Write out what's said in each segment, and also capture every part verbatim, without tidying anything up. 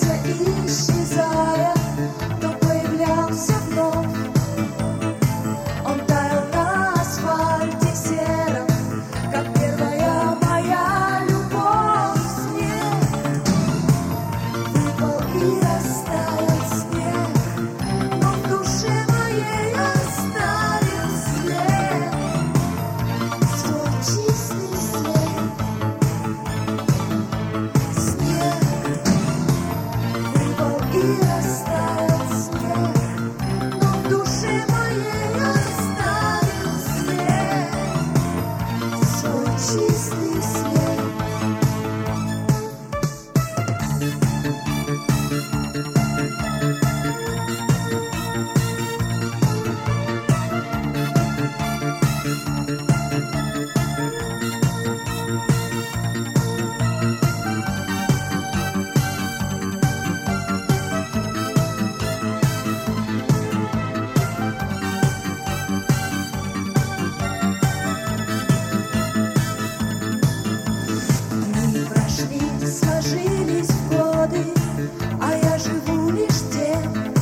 двигался, исчезая, то появлялся вновь. Он таял на асфальте сером, как первая моя любовь. Снег выпал и растаял снег, но в душе моей оставил след, свой чистый след. Снег выпал и растаял снег, но в душе моей оставил след, свой чистый след. Дни прошли, сложились в годы, а я живу лишь день.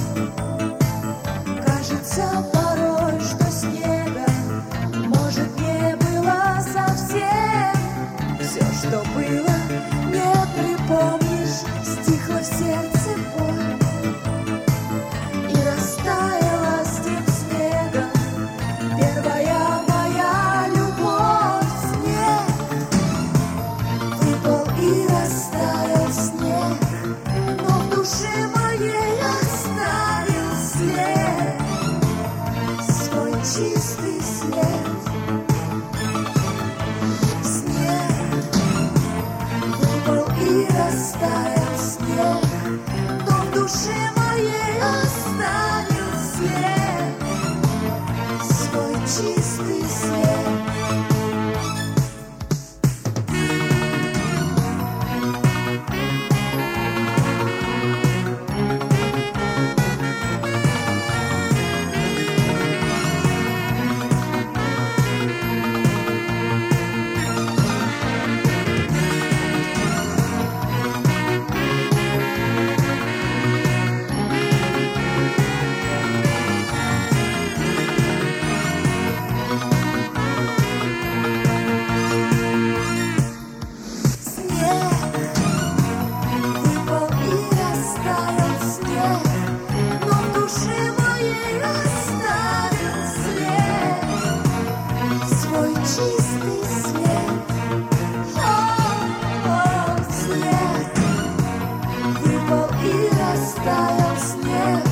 Кажется порой, что снега, может, не было совсем. Все, что было, не припомнишь, стихло в сердце боль и растаяла с тем снегом первая моя любовь. Снег выпал и растаял снег, но в душе моей оставил след, свой чистый след. Снег выпал и растаял снег, но в душе моей оставил след, свой чистый след. Снег выпал и растаял снег, но в душе моей оставил след, свой чистый след. О, снег выпал и растаял снег,